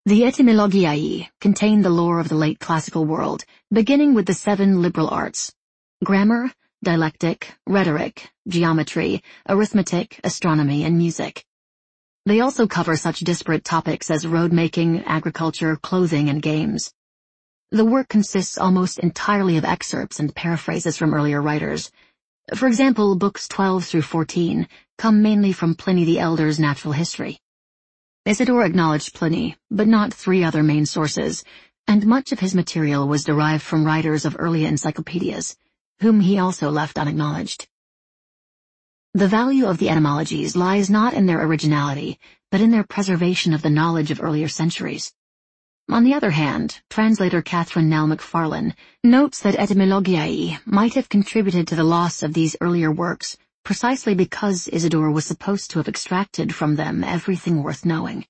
The Etymologiae contain the lore of the late classical world, beginning with the 7 liberal arts: grammar, dialectic, rhetoric, geometry, arithmetic, astronomy, and music. They also cover such disparate topics as road-making, agriculture, clothing, and games. The work consists almost entirely of excerpts and paraphrases from earlier writers. For example, books 12 through 14 come mainly from Pliny the Elder's Natural History. Isidore acknowledged Pliny, but not 3 other main sources, and much of his material was derived from writers of earlier encyclopedias, whom he also left unacknowledged. The value of the etymologies lies not in their originality, but in their preservation of the knowledge of earlier centuries. On the other hand, translator Catherine Nell McFarlane notes that Etymologiae might have contributed to the loss of these earlier works precisely because Isidore was supposed to have extracted from them everything worth knowing.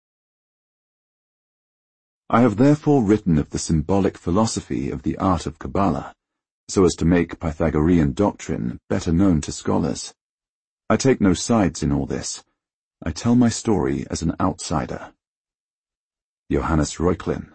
I have therefore written of the symbolic philosophy of the art of Kabbalah, so as to make Pythagorean doctrine better known to scholars. I take no sides in all this. I tell my story as an outsider. Johannes Reuchlin.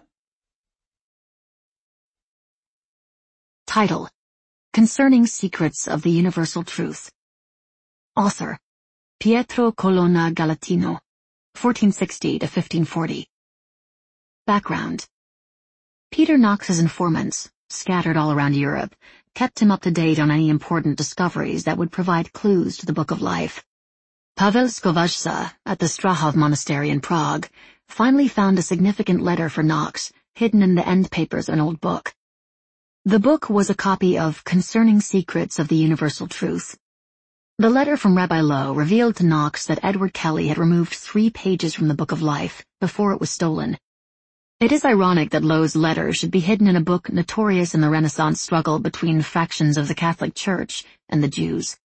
Title: Concerning Secrets of the Universal Truth. Author: Pietro Colonna Galatino, 1460 to 1540. Background: Peter Knox's informants, scattered all around Europe, kept him up to date on any important discoveries that would provide clues to the Book of Life. Pavel Skovajsa, at the Strahov Monastery in Prague, finally found a significant letter for Knox, hidden in the end papers of an old book. The book was a copy of Concerning Secrets of the Universal Truth. The letter from Rabbi Lowe revealed to Knox that Edward Kelly had removed 3 pages from the Book of Life before it was stolen. It is ironic that Lowe's letter should be hidden in a book notorious in the Renaissance struggle between factions of the Catholic Church and the Jews.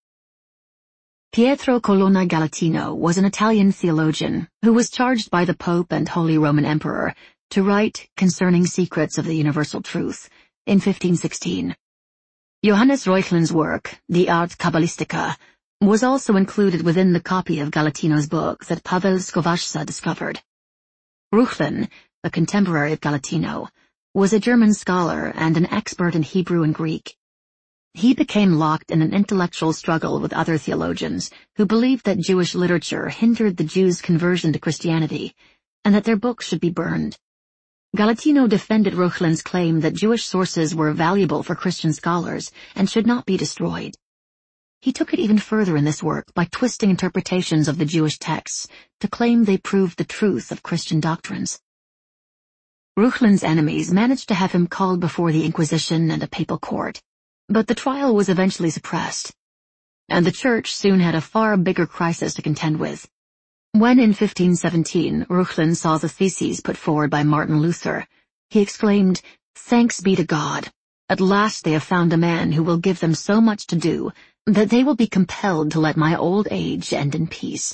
Pietro Colonna Galatino was an Italian theologian who was charged by the Pope and Holy Roman Emperor to write Concerning Secrets of the Universal Truth in 1516. Johannes Reuchlin's work, The Art Kabbalistica, was also included within the copy of Galatino's book that Pavel Skovajsa discovered. Reuchlin, a contemporary of Galatino, was a German scholar and an expert in Hebrew and Greek. He became locked in an intellectual struggle with other theologians who believed that Jewish literature hindered the Jews' conversion to Christianity, and that their books should be burned. Galatino defended Reuchlin's claim that Jewish sources were valuable for Christian scholars and should not be destroyed. He took it even further in this work by twisting interpretations of the Jewish texts to claim they proved the truth of Christian doctrines. Reuchlin's enemies managed to have him called before the Inquisition and a papal court, but the trial was eventually suppressed, and the Church soon had a far bigger crisis to contend with. When in 1517 Reuchlin saw the theses put forward by Martin Luther, he exclaimed, "Thanks be to God! At last they have found a man who will give them so much to do that they will be compelled to let my old age end in peace."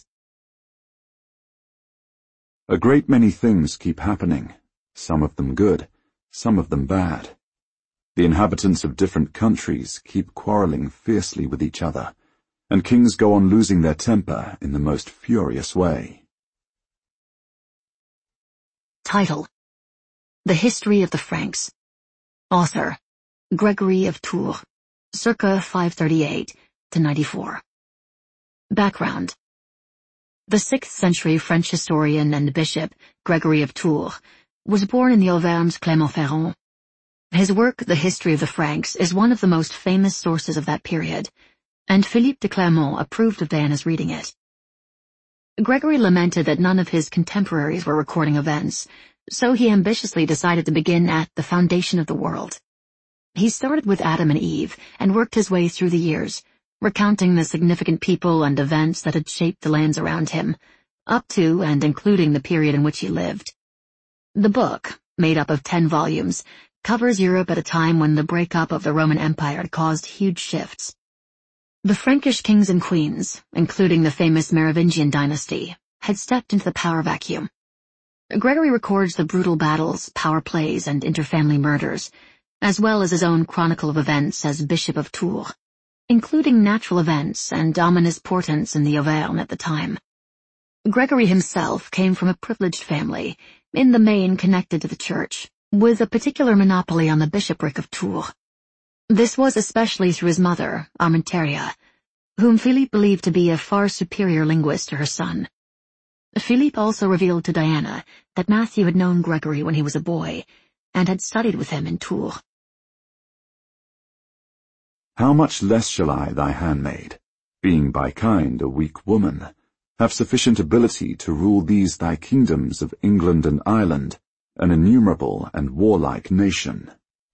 A great many things keep happening, some of them good, some of them bad. The inhabitants of different countries keep quarreling fiercely with each other, and kings go on losing their temper in the most furious way. Title: The History of the Franks. Author: Gregory of Tours, circa 538 to 94. Background: The 6th century French historian and bishop, Gregory of Tours, was born in the Auvergne Clermont-Ferrand. His work, The History of the Franks, is one of the most famous sources of that period, and Philippe de Clermont approved of Diana's reading it. Gregory lamented that none of his contemporaries were recording events, so he ambitiously decided to begin at the foundation of the world. He started with Adam and Eve and worked his way through the years, recounting the significant people and events that had shaped the lands around him, up to and including the period in which he lived. The book, made up of 10 volumes, covers Europe at a time when the breakup of the Roman Empire had caused huge shifts. The Frankish kings and queens, including the famous Merovingian dynasty, had stepped into the power vacuum. Gregory records the brutal battles, power plays, and interfamily murders, as well as his own chronicle of events as Bishop of Tours, including natural events and ominous portents in the Auvergne at the time. Gregory himself came from a privileged family, in the main connected to the church, with a particular monopoly on the bishopric of Tours. This was especially through his mother, Armenteria, whom Philippe believed to be a far superior linguist to her son. Philippe also revealed to Diana that Matthew had known Gregory when he was a boy, and had studied with him in Tours. How much less shall I, thy handmaid, being by kind a weak woman, have sufficient ability to rule these thy kingdoms of England and Ireland, an innumerable and warlike nation.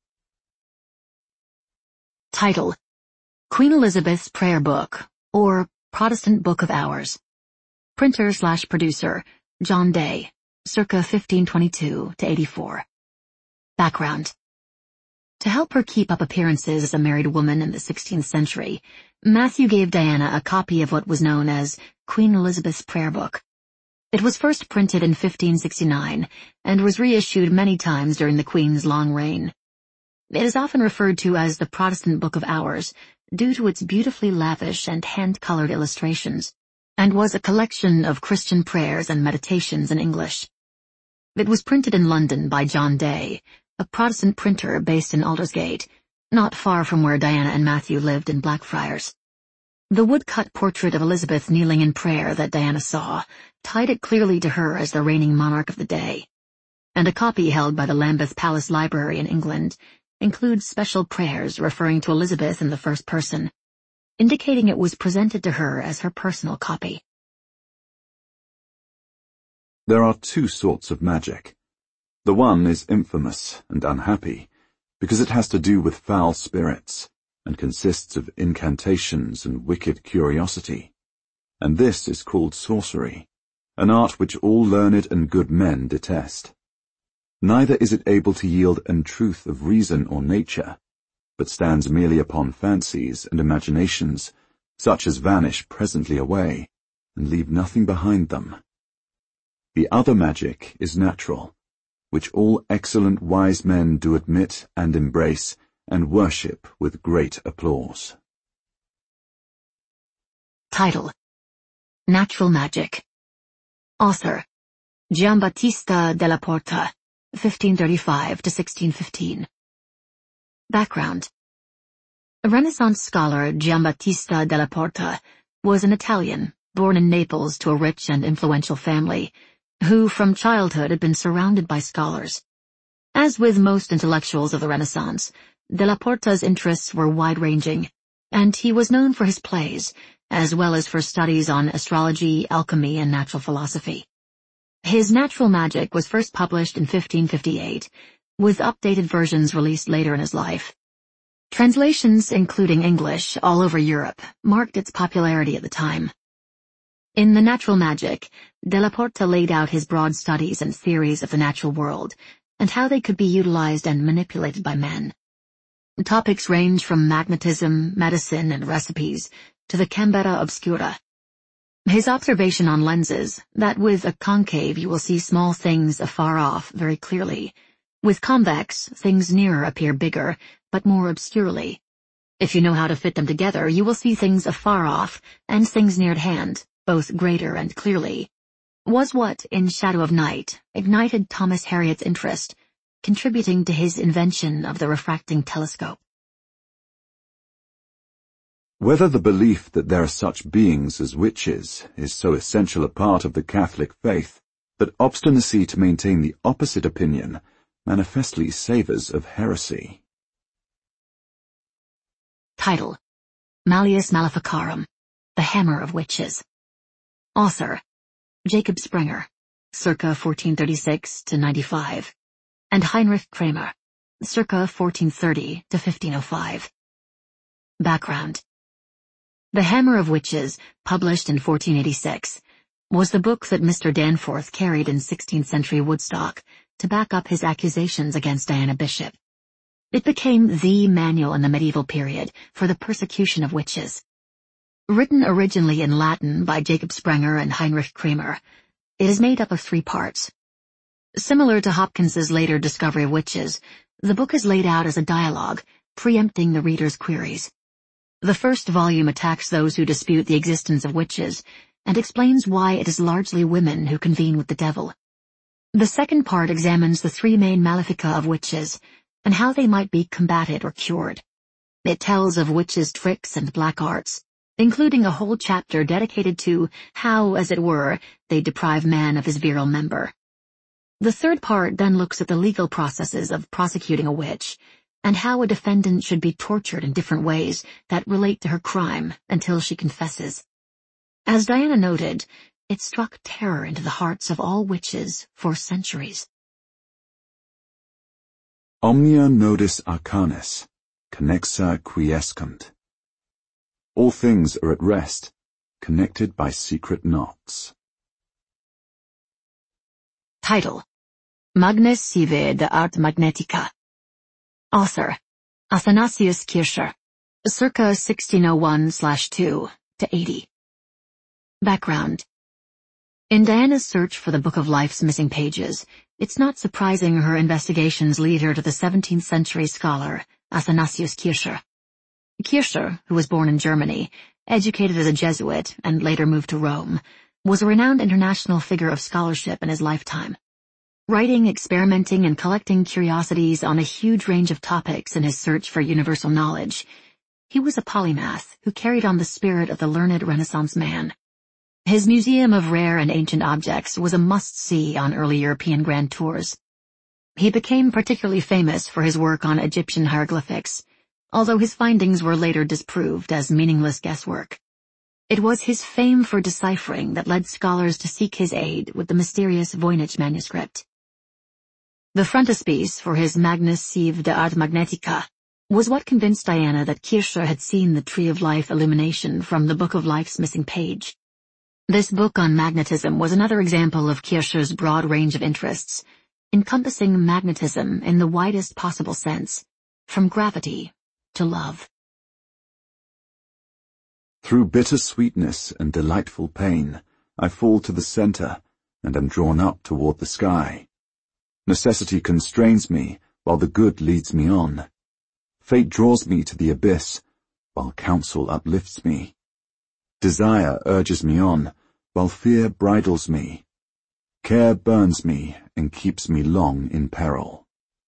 Title: Queen Elizabeth's Prayer Book, or Protestant Book of Hours. Printer/producer, John Day, circa 1522-84. Background. To help her keep up appearances as a married woman in the 16th century, Matthew gave Diana a copy of what was known as Queen Elizabeth's Prayer Book. It was first printed in 1569 and was reissued many times during the Queen's long reign. It is often referred to as the Protestant Book of Hours due to its beautifully lavish and hand-colored illustrations, and was a collection of Christian prayers and meditations in English. It was printed in London by John Day, a Protestant printer based in Aldersgate, not far from where Diana and Matthew lived in Blackfriars. The woodcut portrait of Elizabeth kneeling in prayer that Diana saw tied it clearly to her as the reigning monarch of the day, and a copy held by the Lambeth Palace Library in England includes special prayers referring to Elizabeth in the first person, indicating it was presented to her as her personal copy. There are two sorts of magic. The one is infamous and unhappy, because it has to do with foul spirits, and consists of incantations and wicked curiosity. And this is called sorcery, an art which all learned and good men detest. Neither is it able to yield an truth of reason or nature, but stands merely upon fancies and imaginations, such as vanish presently away, and leave nothing behind them. The other magic is natural, which all excellent wise men do admit and embrace, and worship with great applause. Title: Natural Magic. Author: Giambattista della Porta, 1535-1615. Background. Renaissance scholar Giambattista della Porta was an Italian, born in Naples to a rich and influential family, who from childhood had been surrounded by scholars. As with most intellectuals of the Renaissance, della Porta's interests were wide-ranging, and he was known for his plays, as well as for studies on astrology, alchemy, and natural philosophy. His Natural Magic was first published in 1558, with updated versions released later in his life. Translations, including English, all over Europe, marked its popularity at the time. In The Natural Magic, della Porta laid out his broad studies and theories of the natural world, and how they could be utilized and manipulated by men. Topics range from magnetism, medicine, and recipes, to the Camera Obscura. His observation on lenses, that with a concave you will see small things afar off very clearly. With convex, things nearer appear bigger, but more obscurely. If you know how to fit them together, you will see things afar off, and things near at hand, both greater and clearly, was what, in Shadow of Night, ignited Thomas Harriot's interest, contributing to his invention of the refracting telescope. Whether the belief that there are such beings as witches is so essential a part of the Catholic faith that obstinacy to maintain the opposite opinion manifestly savours of heresy. Title: Malleus Maleficarum, The Hammer of Witches. Author: Jacob Sprenger, circa 1436-95, and Heinrich Kramer, circa 1430-1505. Background. The Hammer of Witches, published in 1486, was the book that Mr. Danforth carried in 16th century Woodstock to back up his accusations against Diana Bishop. It became the manual in the medieval period for the persecution of witches. Written originally in Latin by Jacob Sprenger and Heinrich Kramer, it is made up of 3 parts. Similar to Hopkins's later discovery of witches, the book is laid out as a dialogue, preempting the reader's queries. The first volume attacks those who dispute the existence of witches, and explains why it is largely women who convene with the devil. The second part examines the three main malefica of witches and how they might be combated or cured. It tells of witches' tricks and black arts, including a whole chapter dedicated to how, as it were, they deprive man of his virile member. The third part then looks at the legal processes of prosecuting a witch, and how a defendant should be tortured in different ways that relate to her crime until she confesses. As Diana noted, it struck terror into the hearts of all witches for centuries. Omnia nodis arcanis, connexa quiescunt. All things are at rest, connected by secret knots. Title: Magnus Sive de Art Magnetica. Author: Athanasius Kircher, circa 1601/2 to 80. Background: in Diana's search for the Book of Life's missing pages, it's not surprising her investigations lead her to the 17th century scholar, Athanasius Kircher. Kircher, who was born in Germany, educated as a Jesuit, and later moved to Rome, was a renowned international figure of scholarship in his lifetime. Writing, experimenting, and collecting curiosities on a huge range of topics in his search for universal knowledge, he was a polymath who carried on the spirit of the learned Renaissance man. His museum of rare and ancient objects was a must-see on early European grand tours. He became particularly famous for his work on Egyptian hieroglyphics, although his findings were later disproved as meaningless guesswork. It was his fame for deciphering that led scholars to seek his aid with the mysterious Voynich manuscript. The frontispiece for his Magnus Sive de Art Magnetica was what convinced Diana that Kircher had seen the Tree of Life illumination from the Book of Life's missing page. This book on magnetism was another example of Kircher's broad range of interests, encompassing magnetism in the widest possible sense, from gravity to love. Through bitter sweetness and delightful pain, I fall to the center and am drawn up toward the sky. Necessity constrains me, while the good leads me on. Fate draws me to the abyss, while counsel uplifts me. Desire urges me on, while fear bridles me. Care burns me and keeps me long in peril.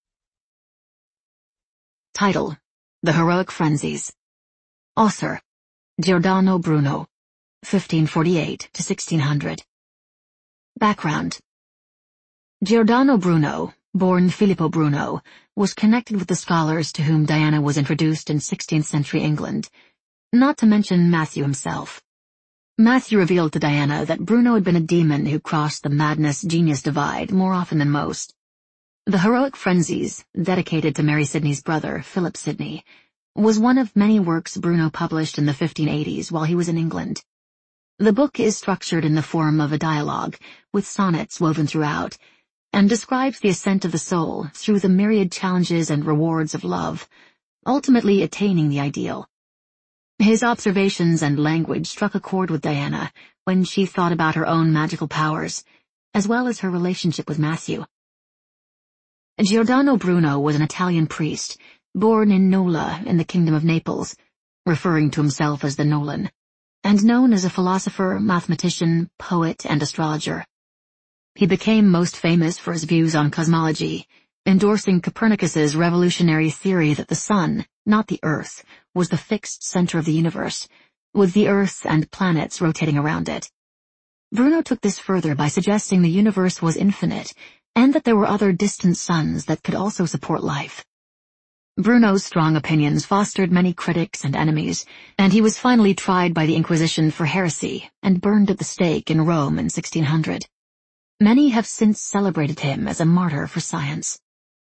Title: The Heroic Frenzies. Author: Giordano Bruno, 1548 to 1600. Background: Giordano Bruno, born Filippo Bruno, was connected with the scholars to whom Diana was introduced in 16th century England, not to mention Matthew himself. Matthew revealed to Diana that Bruno had been a demon who crossed the madness-genius divide more often than most. The Heroic Frenzies, dedicated to Mary Sidney's brother, Philip Sidney, was one of many works Bruno published in the 1580s while he was in England. The book is structured in the form of a dialogue, with sonnets woven throughout, and describes the ascent of the soul through the myriad challenges and rewards of love, ultimately attaining the ideal. His observations and language struck a chord with Diana when she thought about her own magical powers, as well as her relationship with Matthew. Giordano Bruno was an Italian priest, born in Nola in the Kingdom of Naples, referring to himself as the Nolan, and known as a philosopher, mathematician, poet, and astrologer. He became most famous for his views on cosmology, endorsing Copernicus's revolutionary theory that the sun, not the Earth, was the fixed center of the universe, with the Earth and planets rotating around it. Bruno took this further by suggesting the universe was infinite, and that there were other distant suns that could also support life. Bruno's strong opinions fostered many critics and enemies, and he was finally tried by the Inquisition for heresy and burned at the stake in Rome in 1600. Many have since celebrated him as a martyr for science.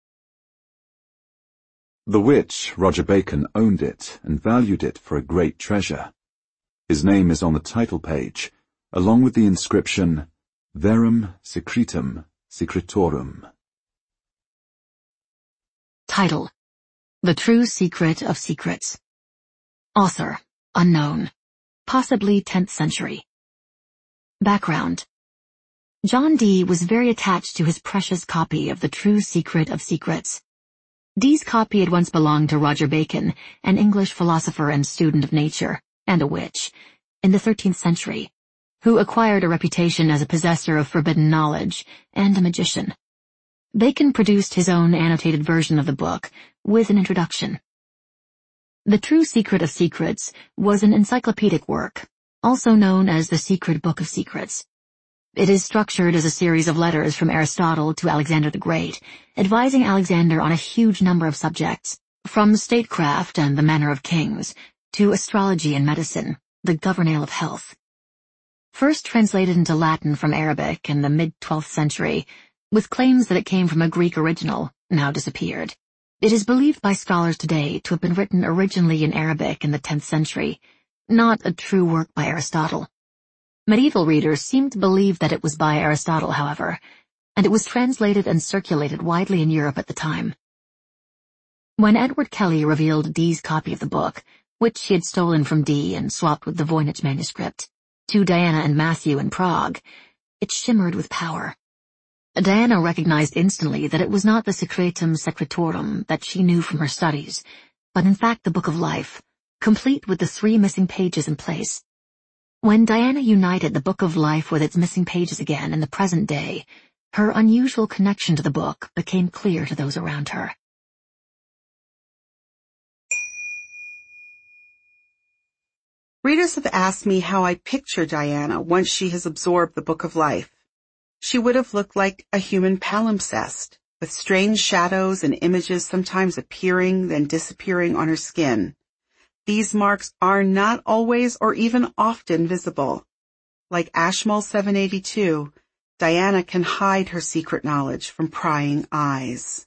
The witch, Roger Bacon, owned it and valued it for a great treasure. His name is on the title page, along with the inscription, Verum Secretum Secretorum. Title: The True Secret of Secrets. Author: unknown. Possibly 10th century. Background: John Dee was very attached to his precious copy of The True Secret of Secrets. Dee's copy had once belonged to Roger Bacon, an English philosopher and student of nature, and a witch, in the 13th century. who acquired a reputation as a possessor of forbidden knowledge and a magician. Bacon produced his own annotated version of the book with an introduction. The True Secret of Secrets was an encyclopedic work, also known as the Secret Book of Secrets. It is structured as a series of letters from Aristotle to Alexander the Great, advising Alexander on a huge number of subjects, from statecraft and the manner of kings, to astrology and medicine, the governale of health. First translated into Latin from Arabic in the mid-12th century, with claims that it came from a Greek original, now disappeared. It is believed by scholars today to have been written originally in Arabic in the 10th century, not a true work by Aristotle. Medieval readers seem to believe that it was by Aristotle, however, and it was translated and circulated widely in Europe at the time. When Edward Kelly revealed Dee's copy of the book, which he had stolen from Dee and swapped with the Voynich manuscript, to Diana and Matthew in Prague, it shimmered with power. Diana recognized instantly that it was not the Secretum Secretorum that she knew from her studies, but in fact the Book of Life, complete with the 3 missing pages in place. When Diana united the Book of Life with its missing pages again in the present day, her unusual connection to the book became clear to those around her. Readers have asked me how I picture Diana once she has absorbed the Book of Life. She would have looked like a human palimpsest, with strange shadows and images sometimes appearing then disappearing on her skin. These marks are not always or even often visible. Like Ashmole 782, Diana can hide her secret knowledge from prying eyes.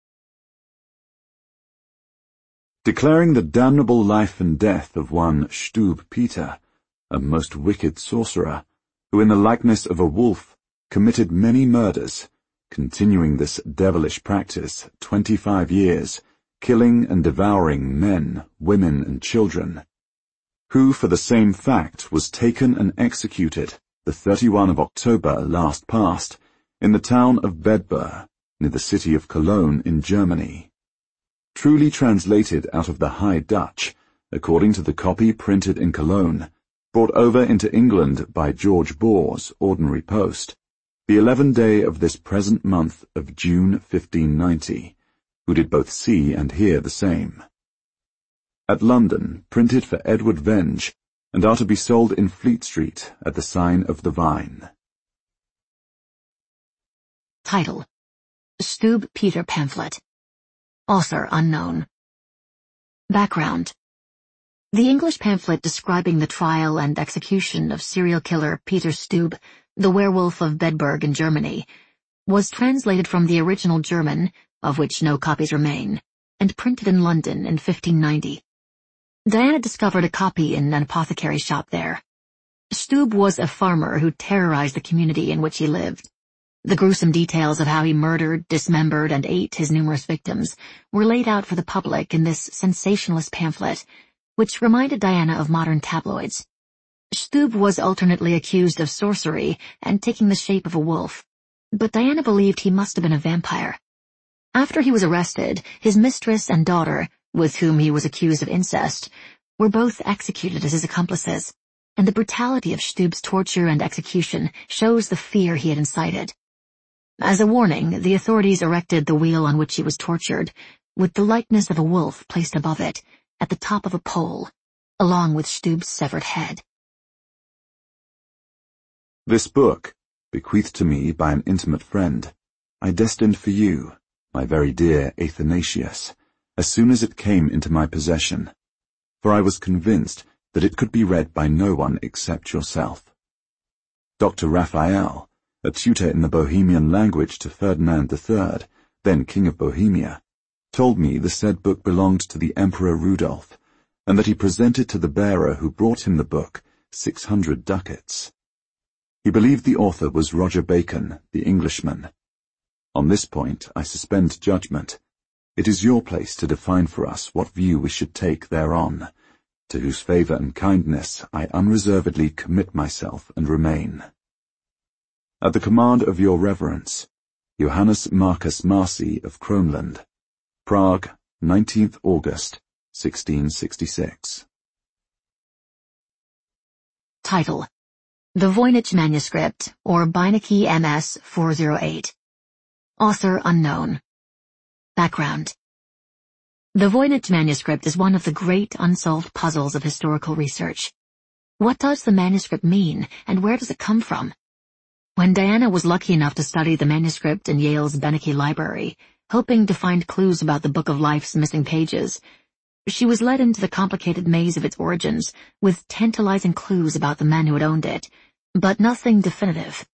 Declaring the damnable life and death of one Stube Peter, a most wicked sorcerer, who in the likeness of a wolf committed many murders, continuing this devilish practice 25 years, killing and devouring men, women, and children, who for the same fact was taken and executed the 31 of October last past in the town of Bedburg, near the city of Cologne in Germany. Truly translated out of the High Dutch, according to the copy printed in Cologne, brought over into England by George Bore's ordinary post, the 11th day of this present month of June 1590, who did both see and hear the same. At London, printed for Edward Venge, and are to be sold in Fleet Street at the sign of the Vine. Title: Stube Peter Pamphlet. Author unknown. Background: The English pamphlet describing the trial and execution of serial killer Peter Stube, the werewolf of Bedburg in Germany, was translated from the original German, of which no copies remain, and printed in London in 1590. Diana discovered a copy in an apothecary's shop there. Stube was a farmer who terrorized the community in which he lived. The gruesome details of how he murdered, dismembered, and ate his numerous victims were laid out for the public in this sensationalist pamphlet, which reminded Diana of modern tabloids. Stube was alternately accused of sorcery and taking the shape of a wolf, but Diana believed he must have been a vampire. After he was arrested, his mistress and daughter, with whom he was accused of incest, were both executed as his accomplices, and the brutality of Stube's torture and execution shows the fear he had incited. As a warning, the authorities erected the wheel on which he was tortured, with the likeness of a wolf placed above it, at the top of a pole, along with Stube's severed head. This book, bequeathed to me by an intimate friend, I destined for you, my very dear Athanasius, as soon as it came into my possession, for I was convinced that it could be read by no one except yourself. Dr. Raphael, a tutor in the Bohemian language to Ferdinand III, then King of Bohemia, told me the said book belonged to the Emperor Rudolph, and that he presented to the bearer who brought him the book 600 ducats. He believed the author was Roger Bacon, the Englishman. On this point I suspend judgment. It is your place to define for us what view we should take thereon, to whose favour and kindness I unreservedly commit myself and remain. At the command of your reverence, Johannes Marcus Marcy of Kronland, Prague, 19th August, 1666. Title: The Voynich Manuscript, or Beinecke MS 408. Author unknown. Background. The Voynich Manuscript is one of the great unsolved puzzles of historical research. What does the manuscript mean, and where does it come from? When Diana was lucky enough to study the manuscript in Yale's Beinecke Library, hoping to find clues about the Book of Life's missing pages, she was led into the complicated maze of its origins, with tantalizing clues about the men who had owned it, but nothing definitive.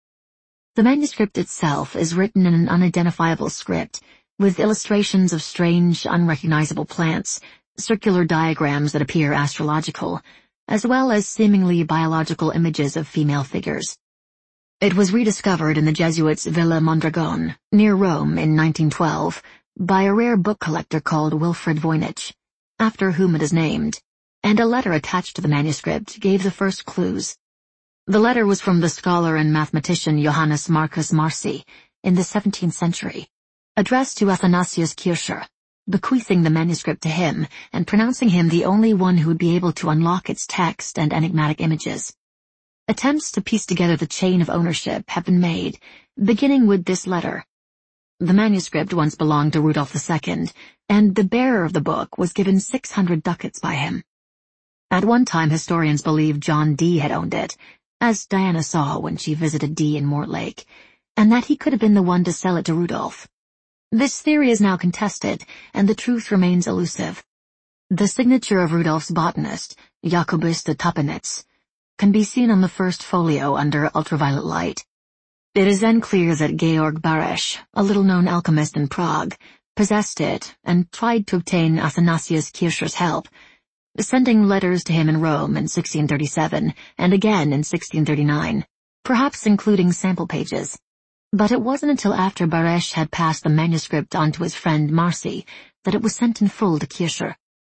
The manuscript itself is written in an unidentifiable script, with illustrations of strange, unrecognizable plants, circular diagrams that appear astrological, as well as seemingly biological images of female figures. It was rediscovered in the Jesuits' Villa Mondragon, near Rome in 1912, by a rare book collector called Wilfrid Voynich, after whom it is named, and a letter attached to the manuscript gave the first clues. The letter was from the scholar and mathematician Johannes Marcus Marci in the 17th century, addressed to Athanasius Kircher, bequeathing the manuscript to him and pronouncing him the only one who would be able to unlock its text and enigmatic images. Attempts to piece together the chain of ownership have been made, beginning with this letter. The manuscript once belonged to Rudolf II, and the bearer of the book was given 600 ducats by him. At one time, historians believed John Dee had owned it, as Diana saw when she visited Dee in Mortlake, and that he could have been the one to sell it to Rudolf. This theory is now contested, and the truth remains elusive. The signature of Rudolf's botanist, Jacobus de Tapenitz, can be seen on the first folio under ultraviolet light. It is then clear that Georg Baresch, a little-known alchemist in Prague, possessed it and tried to obtain Athanasius Kircher's help, sending letters to him in Rome in 1637 and again in 1639, perhaps including sample pages. But it wasn't until after Baresch had passed the manuscript on to his friend Marci that it was sent in full to Kircher.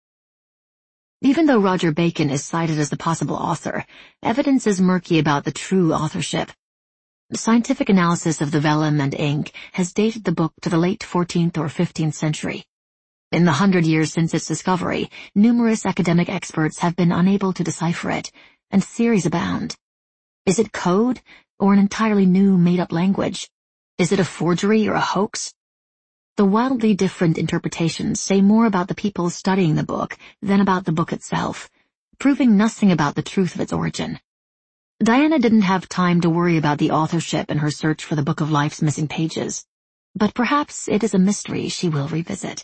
Even though Roger Bacon is cited as the possible author, evidence is murky about the true authorship. Scientific analysis of the vellum and ink has dated the book to the late 14th or 15th century. In the 100 years since its discovery, numerous academic experts have been unable to decipher it, and theories abound. Is it code, or an entirely new made-up language? Is it a forgery or a hoax? The wildly different interpretations say more about the people studying the book than about the book itself, proving nothing about the truth of its origin. Diana didn't have time to worry about the authorship in her search for the Book of Life's missing pages, but perhaps it is a mystery she will revisit.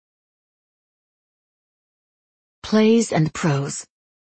Plays and Prose.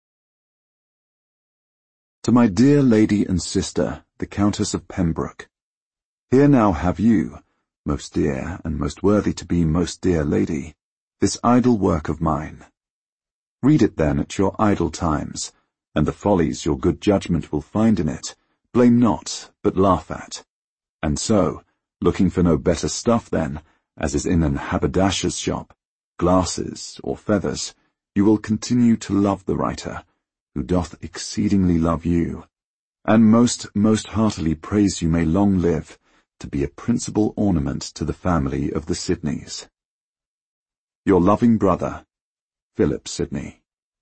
To my dear lady and sister, the Countess of Pembroke. Here now have you, most dear and most worthy to be most dear lady, this idle work of mine. Read it then at your idle times, and the follies your good judgment will find in it, blame not, but laugh at. And so, looking for no better stuff then, as is in an haberdasher's shop, glasses or feathers, you will continue to love the writer, who doth exceedingly love you, and most heartily prays you may long live, to be a principal ornament to the family of the Sidneys. Your loving brother, Philip Sidney.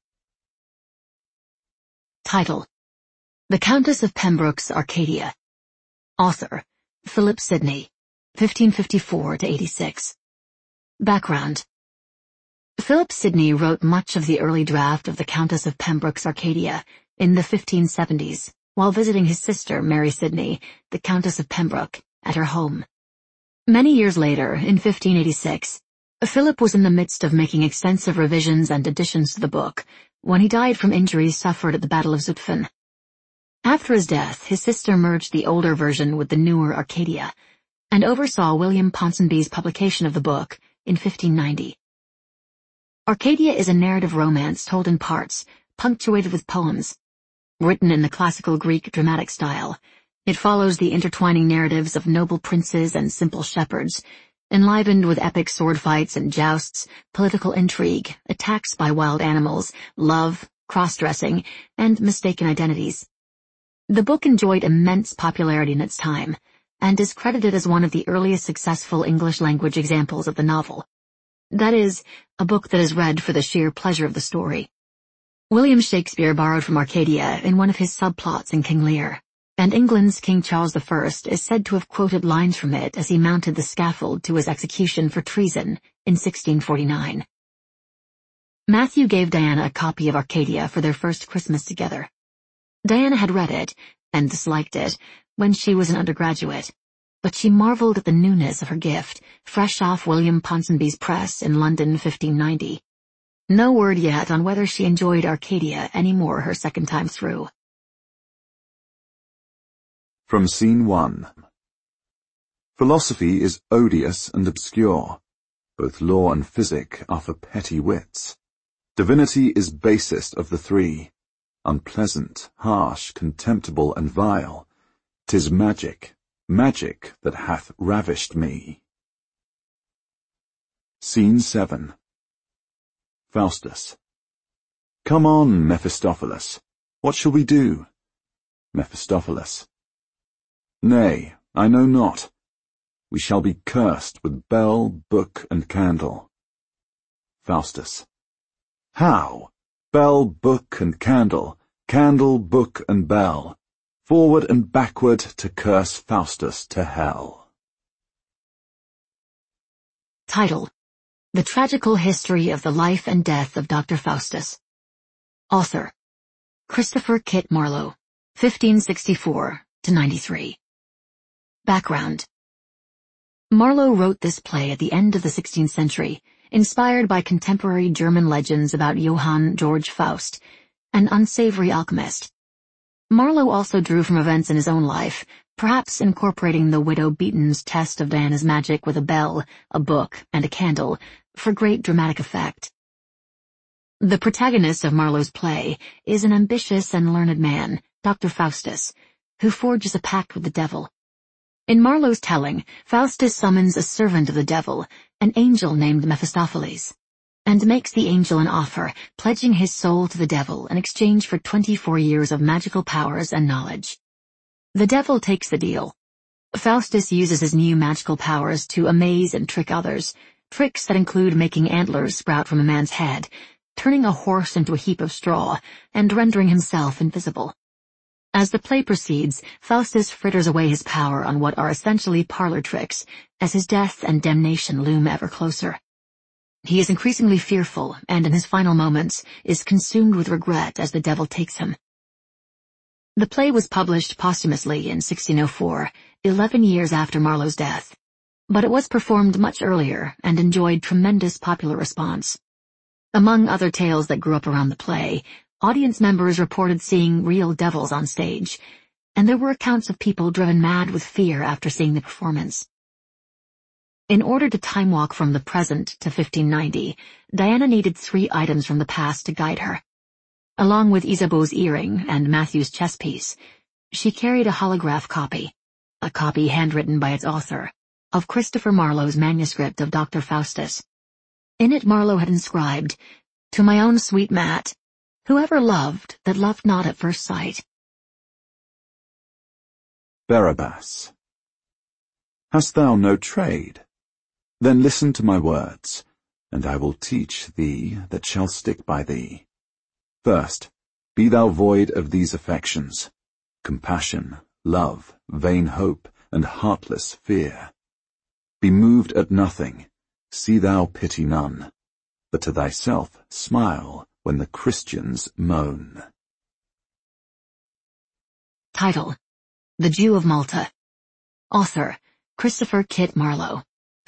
Title: The Countess of Pembroke's Arcadia. Author: Philip Sidney, 1554–86. Background. Philip Sidney wrote much of the early draft of the Countess of Pembroke's Arcadia in the 1570s, while visiting his sister, Mary Sidney, the Countess of Pembroke, at her home. Many years later, in 1586, Philip was in the midst of making extensive revisions and additions to the book when he died from injuries suffered at the Battle of Zutphen. After his death, his sister merged the older version with the newer Arcadia, and oversaw William Ponsonby's publication of the book in 1590. Arcadia is a narrative romance told in parts, punctuated with poems. Written in the classical Greek dramatic style, it follows the intertwining narratives of noble princes and simple shepherds, enlivened with epic sword fights and jousts, political intrigue, attacks by wild animals, love, cross-dressing, and mistaken identities. The book enjoyed immense popularity in its time, and is credited as one of the earliest successful English-language examples of the novel. That is, a book that is read for the sheer pleasure of the story. William Shakespeare borrowed from Arcadia in one of his subplots in King Lear, and England's King Charles I is said to have quoted lines from it as he mounted the scaffold to his execution for treason in 1649. Matthew gave Diana a copy of Arcadia for their first Christmas together. Diana had read it, and disliked it, when she was an undergraduate, but she marveled at the newness of her gift, fresh off William Ponsonby's press in London 1590. No word yet on whether she enjoyed Arcadia any more her second time through. From Scene 1. Philosophy is odious and obscure. Both law and physic are for petty wits. Divinity is basest of the three. Unpleasant, harsh, contemptible, and vile. 'Tis magic, magic that hath ravished me. Scene 7. Faustus. Come on, Mephistopheles. What shall we do? Mephistopheles. Nay, I know not. We shall be cursed with bell, book, and candle. Faustus. How? Bell, book, and candle, book, and bell. Forward and backward to curse Faustus to hell. Title: The Tragical History of the Life and Death of Dr. Faustus. Author: Christopher Kit Marlowe, 1564-93. Background: Marlowe wrote this play at the end of the 16th century, inspired by contemporary German legends about Johann Georg Faust, an unsavory alchemist. Marlowe also drew from events in his own life, perhaps incorporating the widow Beaton's test of Diana's magic with a bell, a book, and a candle, for great dramatic effect. The protagonist of Marlowe's play is an ambitious and learned man, Dr. Faustus, who forges a pact with the devil. In Marlowe's telling, Faustus summons a servant of the devil, an angel named Mephistopheles, and makes the angel an offer, pledging his soul to the devil in exchange for 24 years of magical powers and knowledge. The devil takes the deal. Faustus uses his new magical powers to amaze and trick others, tricks that include making antlers sprout from a man's head, turning a horse into a heap of straw, and rendering himself invisible. As the play proceeds, Faustus fritters away his power on what are essentially parlor tricks, as his death and damnation loom ever closer. He is increasingly fearful, and in his final moments is consumed with regret as the devil takes him. The play was published posthumously in 1604, 11 years after Marlowe's death, but it was performed much earlier and enjoyed tremendous popular response. Among other tales that grew up around the play, audience members reported seeing real devils on stage, and there were accounts of people driven mad with fear after seeing the performance. In order to time-walk from the present to 1590, Diana needed 3 items from the past to guide her. Along with Isabeau's earring and Matthew's chess piece, she carried a holograph copy, a copy handwritten by its author, of Christopher Marlowe's manuscript of Dr. Faustus. In it Marlowe had inscribed, "To my own sweet Mat, whoever loved that loved not at first sight." Barabbas. Hast thou no trade? Then listen to my words, and I will teach thee that shall stick by thee. First, be thou void of these affections, compassion, love, vain hope, and heartless fear. Be moved at nothing, see thou pity none, but to thyself smile when the Christians moan. Title: The Jew of Malta. Author: Christopher Kit Marlowe,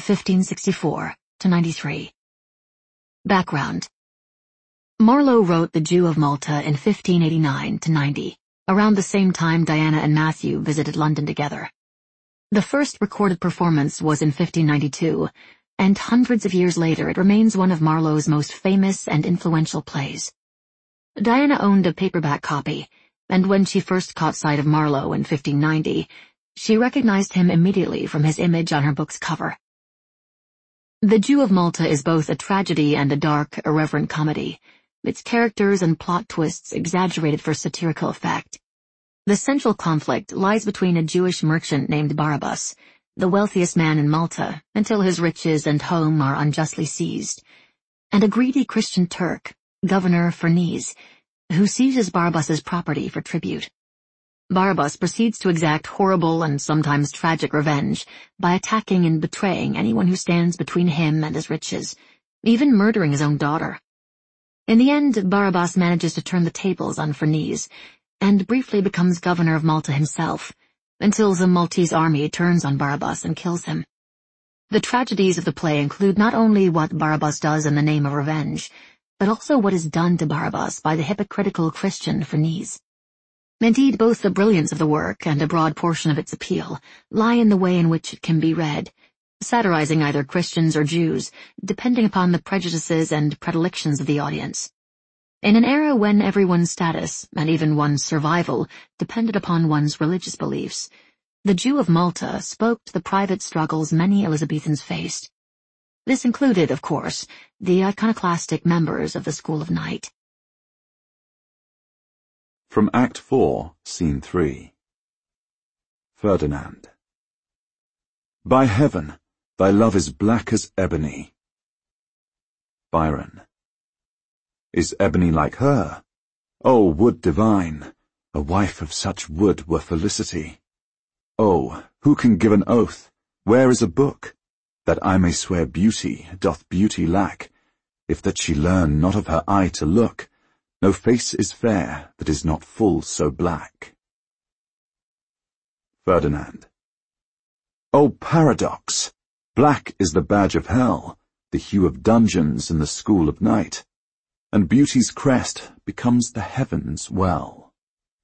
1564-93. Background: Marlowe wrote The Jew of Malta in 1589-90, around the same time Diana and Matthew visited London together. The first recorded performance was in 1592, and hundreds of years later it remains one of Marlowe's most famous and influential plays. Diana owned a paperback copy, and when she first caught sight of Marlowe in 1590, she recognized him immediately from his image on her book's cover. The Jew of Malta is both a tragedy and a dark, irreverent comedy, its characters and plot twists exaggerated for satirical effect. The central conflict lies between a Jewish merchant named Barabbas, the wealthiest man in Malta until his riches and home are unjustly seized, and a greedy Christian Turk, Governor Farnese, who seizes Barabbas's property for tribute. Barabbas proceeds to exact horrible and sometimes tragic revenge by attacking and betraying anyone who stands between him and his riches, even murdering his own daughter. In the end, Barabbas manages to turn the tables on Farnese, and briefly becomes governor of Malta himself, until the Maltese army turns on Barabbas and kills him. The tragedies of the play include not only what Barabbas does in the name of revenge, but also what is done to Barabbas by the hypocritical Christian Farnese. Indeed, both the brilliance of the work and a broad portion of its appeal lie in the way in which it can be read, satirizing either Christians or Jews, depending upon the prejudices and predilections of the audience. In an era when everyone's status, and even one's survival, depended upon one's religious beliefs, the Jew of Malta spoke to the private struggles many Elizabethans faced. This included, of course, the iconoclastic members of the School of Night. From Act 4, Scene 3. Ferdinand. By heaven, thy love is black as ebony. Byron. Is ebony like her? O wood divine, a wife of such wood were felicity. Oh, who can give an oath? Where is a book? That I may swear beauty, doth beauty lack, if that she learn not of her eye to look, no face is fair that is not full so black. Ferdinand. O paradox! Black is the badge of hell, the hue of dungeons in the school of night, and beauty's crest becomes the heavens well.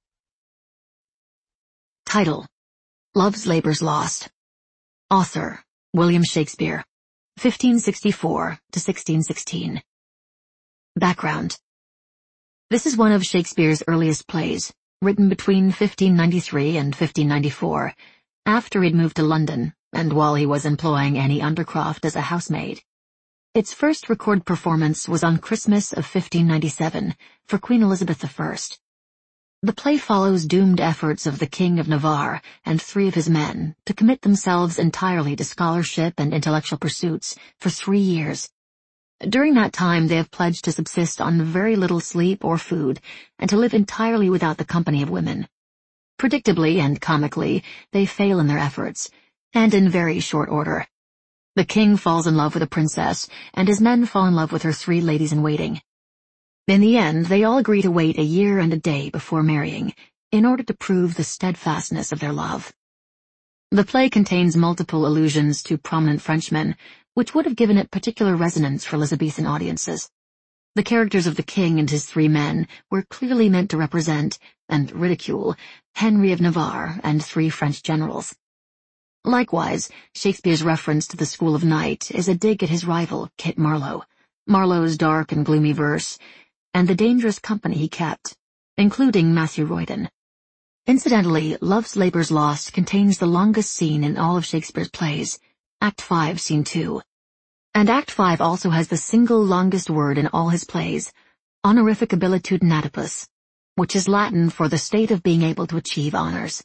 Title: Love's Labour's Lost. Author: William Shakespeare, 1564 to 1616. Background: This is one of Shakespeare's earliest plays, written between 1593 and 1594, after he'd moved to London, and while he was employing Annie Undercroft as a housemaid. Its first recorded performance was on Christmas of 1597 for Queen Elizabeth I. The play follows doomed efforts of the King of Navarre and 3 of his men to commit themselves entirely to scholarship and intellectual pursuits for 3 years. During that time, they have pledged to subsist on very little sleep or food, and to live entirely without the company of women. Predictably and comically, they fail in their efforts, and in very short order. The king falls in love with a princess, and his men fall in love with her 3 ladies-in-waiting. In the end, they all agree to wait a year and a day before marrying, in order to prove the steadfastness of their love. The play contains multiple allusions to prominent Frenchmen, which would have given it particular resonance for Elizabethan audiences. The characters of the king and his 3 men were clearly meant to represent, and ridicule, Henry of Navarre and 3 French generals. Likewise, Shakespeare's reference to the School of Night is a dig at his rival, Kit Marlowe, Marlowe's dark and gloomy verse, and the dangerous company he kept, including Matthew Roydon. Incidentally, Love's Labour's Lost contains the longest scene in all of Shakespeare's plays, Act 5, Scene 2. And Act 5 also has the single longest word in all his plays, honorificabilitudinatibus, which is Latin for the state of being able to achieve honors.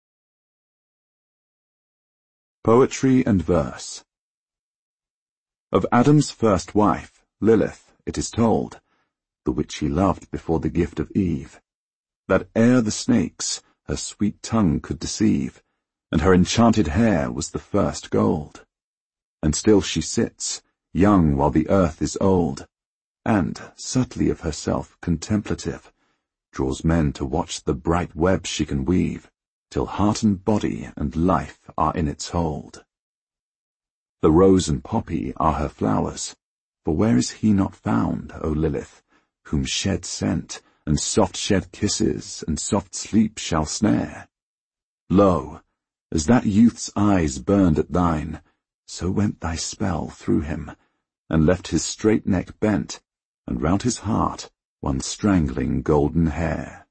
Poetry and Verse. Of Adam's first wife, Lilith, it is told, the which he loved before the gift of Eve, that ere the snakes her sweet tongue could deceive, and her enchanted hair was the first gold. And still she sits, young while the earth is old, and, subtly of herself contemplative, draws men to watch the bright web she can weave, till heart and body and life are in its hold. The rose and poppy are her flowers, for where is he not found, O Lilith, whom shed scent, and soft shed kisses, and soft sleep shall snare? Lo, as that youth's eyes burned at thine, so went thy spell through him, and left his straight neck bent, and round his heart one strangling golden hair.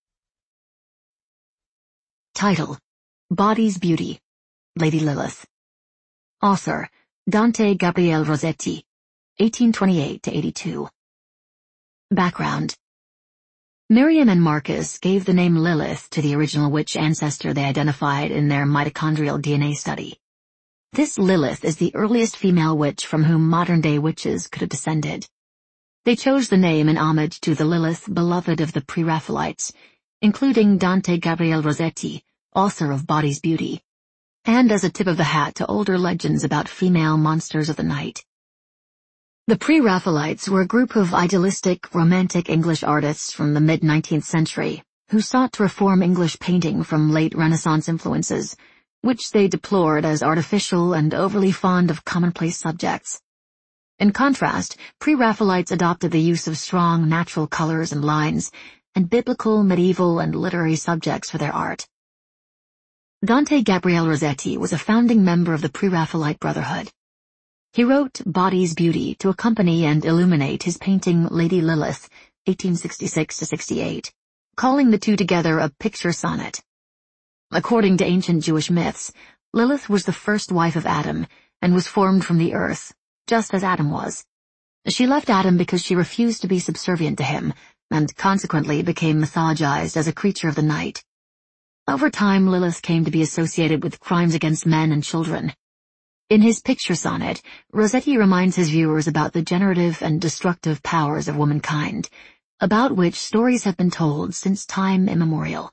Title: Body's Beauty, Lady Lilith. Author: Dante Gabriel Rossetti, 1828-82. Background: Miriam and Marcus gave the name Lilith to the original witch ancestor they identified in their mitochondrial DNA study. This Lilith is the earliest female witch from whom modern-day witches could have descended. They chose the name in homage to the Lilith beloved of the Pre-Raphaelites, including Dante Gabriel Rossetti, author of Body's Beauty, and as a tip of the hat to older legends about female monsters of the night. The Pre-Raphaelites were a group of idealistic, romantic English artists from the mid-19th century who sought to reform English painting from late Renaissance influences, which they deplored as artificial and overly fond of commonplace subjects. In contrast, Pre-Raphaelites adopted the use of strong natural colors and lines, and biblical, medieval, and literary subjects for their art. Dante Gabriel Rossetti was a founding member of the Pre-Raphaelite Brotherhood. He wrote Body's Beauty to accompany and illuminate his painting Lady Lilith, 1866-68, calling the two together a picture sonnet. According to ancient Jewish myths, Lilith was the first wife of Adam and was formed from the earth, just as Adam was. She left Adam because she refused to be subservient to him, and consequently became mythologized as a creature of the night. Over time, Lilith came to be associated with crimes against men and children. In his picture sonnet, Rossetti reminds his viewers about the generative and destructive powers of womankind, about which stories have been told since time immemorial.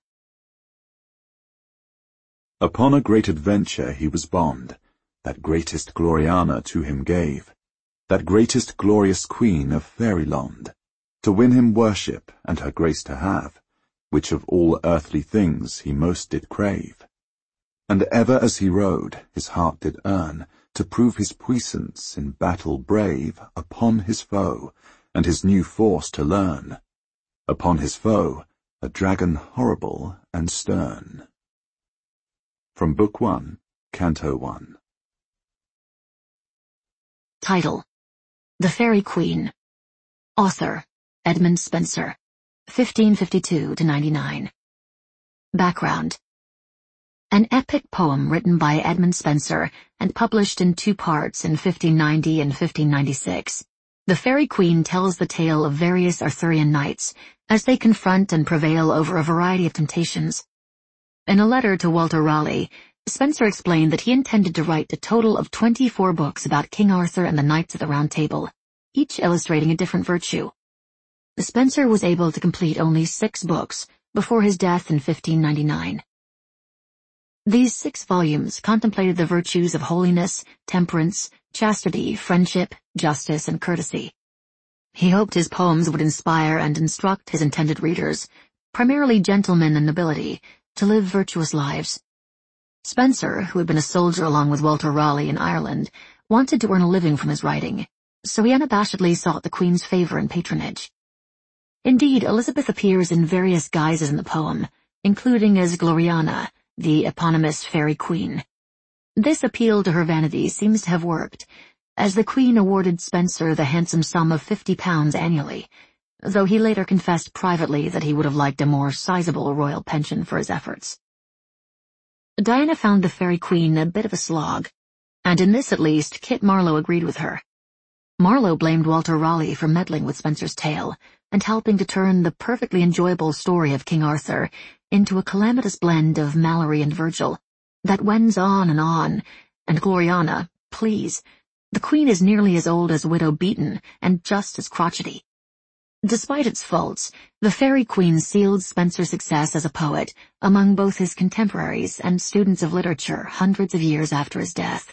Upon a great adventure he was bond, that greatest Gloriana to him gave, that greatest glorious queen of Fairyland, to win him worship and her grace to have, which of all earthly things he most did crave. And ever as he rode, his heart did earn, to prove his puissance in battle brave upon his foe, and his new force to learn. Upon his foe, a dragon horrible and stern. From Book 1, Canto 1. Title: The Fairy Queen. Author: Edmund Spenser, 1552-99. Background: An epic poem written by Edmund Spenser and published in two parts in 1590 and 1596. The Fairy Queen tells the tale of various Arthurian knights as they confront and prevail over a variety of temptations. In a letter to Walter Raleigh, Spenser explained that he intended to write a total of 24 books about King Arthur and the Knights of the Round Table, each illustrating a different virtue. Spenser was able to complete only 6 books before his death in 1599. These 6 volumes contemplated the virtues of holiness, temperance, chastity, friendship, justice, and courtesy. He hoped his poems would inspire and instruct his intended readers, primarily gentlemen and nobility, to live virtuous lives. Spenser, who had been a soldier along with Walter Raleigh in Ireland, wanted to earn a living from his writing, so he unabashedly sought the Queen's favor and patronage. Indeed, Elizabeth appears in various guises in the poem, including as Gloriana, the eponymous Fairy Queen. This appeal to her vanity seems to have worked, as the Queen awarded Spenser the handsome sum of £50 annually, though he later confessed privately that he would have liked a more sizable royal pension for his efforts. Diana found the Fairy Queen a bit of a slog, and in this at least Kit Marlowe agreed with her. Marlowe blamed Walter Raleigh for meddling with Spenser's tale and helping to turn the perfectly enjoyable story of King Arthur into a calamitous blend of Malory and Virgil that wends on, and Gloriana, please, the Queen is nearly as old as Widow Beaton and just as crotchety. Despite its faults, the Fairy Queen sealed Spenser's success as a poet among both his contemporaries and students of literature hundreds of years after his death.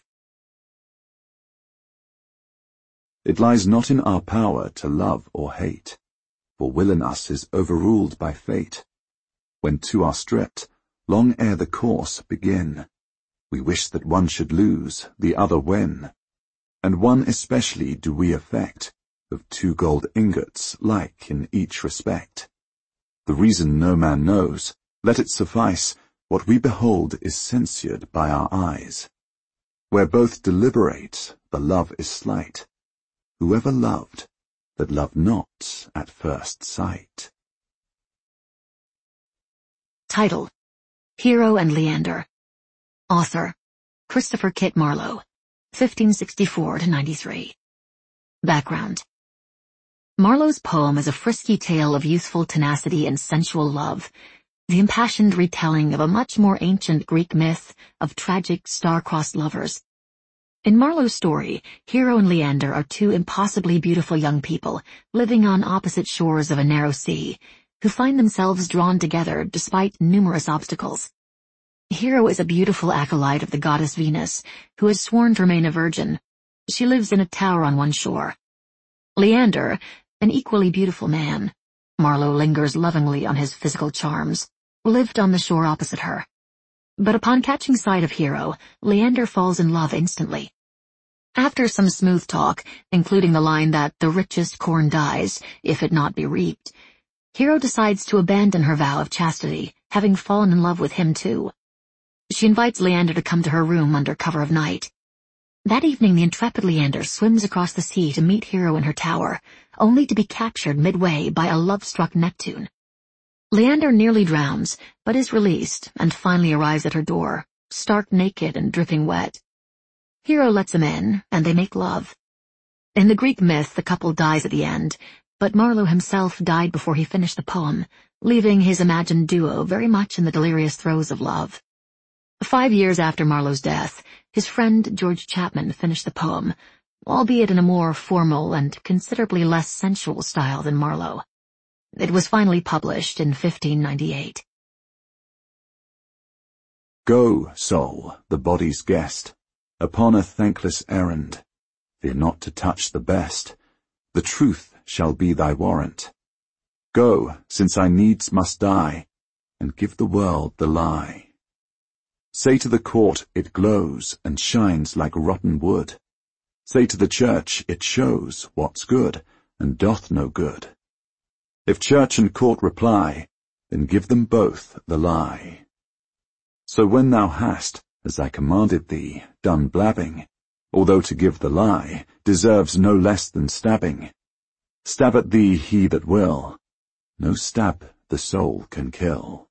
It lies not in our power to love or hate, for will in us is overruled by fate. When two are stripped, long ere the course begin, we wish that one should lose, the other win, and one especially do we affect, of 2 gold ingots like in each respect. The reason no man knows, let it suffice, what we behold is censured by our eyes. Where both deliberate, the love is slight. Whoever loved, that loved not at first sight. Title: Hero and Leander. Author: Christopher Kit Marlowe, 1564-93. Background: Marlowe's poem is a frisky tale of youthful tenacity and sensual love, the impassioned retelling of a much more ancient Greek myth of tragic star-crossed lovers. In Marlowe's story, Hero and Leander are two impossibly beautiful young people living on opposite shores of a narrow sea, who find themselves drawn together despite numerous obstacles. Hero is a beautiful acolyte of the goddess Venus, who has sworn to remain a virgin. She lives in a tower on one shore. Leander, an equally beautiful man, Marlowe lingers lovingly on his physical charms, lived on the shore opposite her. But upon catching sight of Hero, Leander falls in love instantly. After some smooth talk, including the line that the richest corn dies, if it not be reaped, Hero decides to abandon her vow of chastity, having fallen in love with him too. She invites Leander to come to her room under cover of night. That evening the intrepid Leander swims across the sea to meet Hero in her tower, only to be captured midway by a love-struck Neptune. Leander nearly drowns, but is released and finally arrives at her door, stark naked and dripping wet. Hero lets him in, and they make love. In the Greek myth, the couple dies at the end, but Marlowe himself died before he finished the poem, leaving his imagined duo very much in the delirious throes of love. 5 years after Marlowe's death, his friend George Chapman finished the poem, albeit in a more formal and considerably less sensual style than Marlowe. It was finally published in 1598. Go, soul, the body's guest, upon a thankless errand. Fear not to touch the best. The truth shall be thy warrant. Go, since I needs must die, and give the world the lie. Say to the court it glows and shines like rotten wood. Say to the church it shows what's good and doth no good. If church and court reply, then give them both the lie. So when thou hast, as I commanded thee, done blabbing, although to give the lie deserves no less than stabbing, stab at thee he that will, no stab the soul can kill.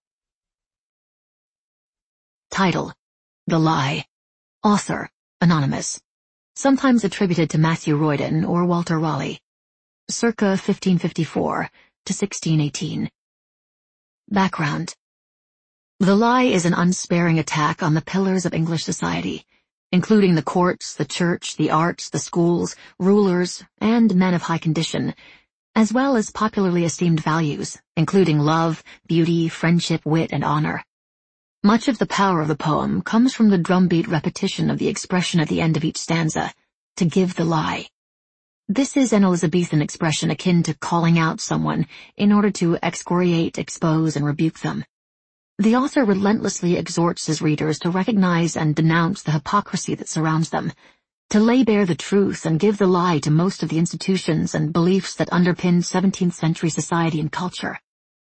Title: The Lie. Author: anonymous. Sometimes attributed to Matthew Royden or Walter Raleigh. Circa 1554 to 1618. Background. The Lie is an unsparing attack on the pillars of English society, including the courts, the church, the arts, the schools, rulers, and men of high condition, as well as popularly esteemed values, including love, beauty, friendship, wit, and honor. Much of the power of the poem comes from the drumbeat repetition of the expression at the end of each stanza, to give the lie. This is an Elizabethan expression akin to calling out someone in order to excoriate, expose, and rebuke them. The author relentlessly exhorts his readers to recognize and denounce the hypocrisy that surrounds them, to lay bare the truth and give the lie to most of the institutions and beliefs that underpinned 17th century society and culture.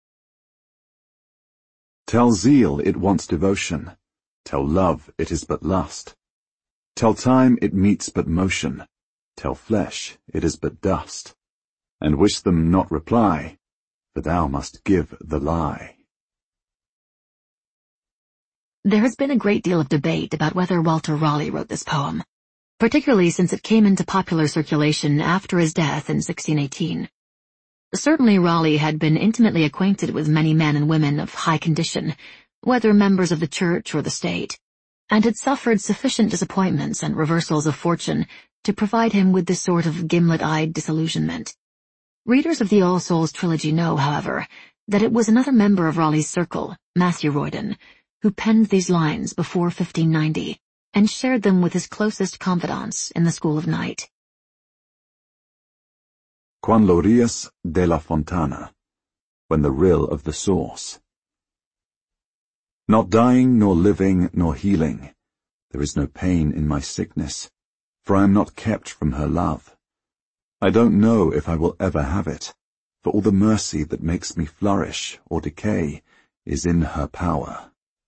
Tell zeal it wants devotion. Tell love it is but lust. Tell time it meets but motion. Tell flesh it is but dust. And wish them not reply, for thou must give the lie. There has been a great deal of debate about whether Walter Raleigh wrote this poem, particularly since it came into popular circulation after his death in 1618. Certainly Raleigh had been intimately acquainted with many men and women of high condition, whether members of the church or the state, and had suffered sufficient disappointments and reversals of fortune to provide him with this sort of gimlet-eyed disillusionment. Readers of the All Souls trilogy know, however, that it was another member of Raleigh's circle, Matthew Royden, who penned these lines before 1590 and shared them with his closest confidants in the School of Night. Juan Lorias de la Fontana, when the rill of the source. Not dying, nor living, nor healing, there is no pain in my sickness, for I am not kept from her love. I don't know if I will ever have it, for all the mercy that makes me flourish or decay is in her power.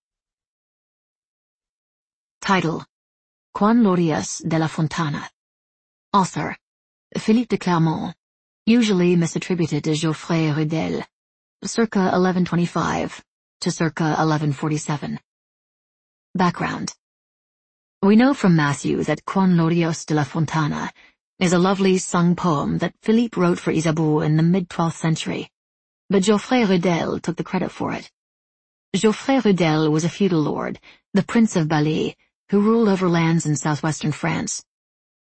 Title: Juan Lorias de la Fontana. Author: Philippe de Clermont, usually misattributed to Geoffrey Rudel, circa 1125 to circa 1147. Background. We know from Matthew that Juan Lorias de la Fontana is a lovely sung poem that Philippe wrote for Isabeau in the mid-12th century, but Geoffrey Rudel took the credit for it. Geoffrey Rudel was a feudal lord, the Prince of Balais, who ruled over lands in southwestern France,